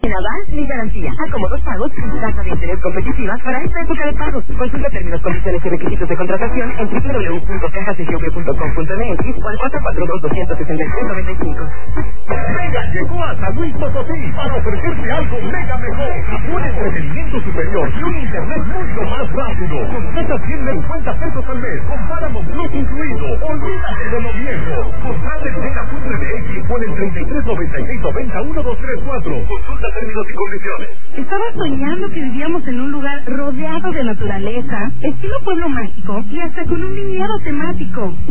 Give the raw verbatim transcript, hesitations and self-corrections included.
En Aval, mi garantía. A cómodos pagos y tasa de interés competitiva para esta época de pagos. Consulta términos, condiciones y requisitos de contratación en doble u doble u doble u punto cajas de gb punto com punto m x o al cuatro cuatro dos, dos seis tres, nueve cinco. Mega llegó a San Luis Potosí para ofrecerte algo mega mejor. Un entretenimiento superior y un internet mucho más rápido. Contrata cien cincuenta pesos al mes con Paramount Plus incluido. Olvídate de lo viejo. Contrata en mega punto m x con el treinta y tres noventa y seis noventa uno dos tres cuatro. Consulta términos y condiciones. Estaba soñando que vivíamos en un lugar rodeado de naturaleza, estilo pueblo mágico y hasta con un viñedo temático.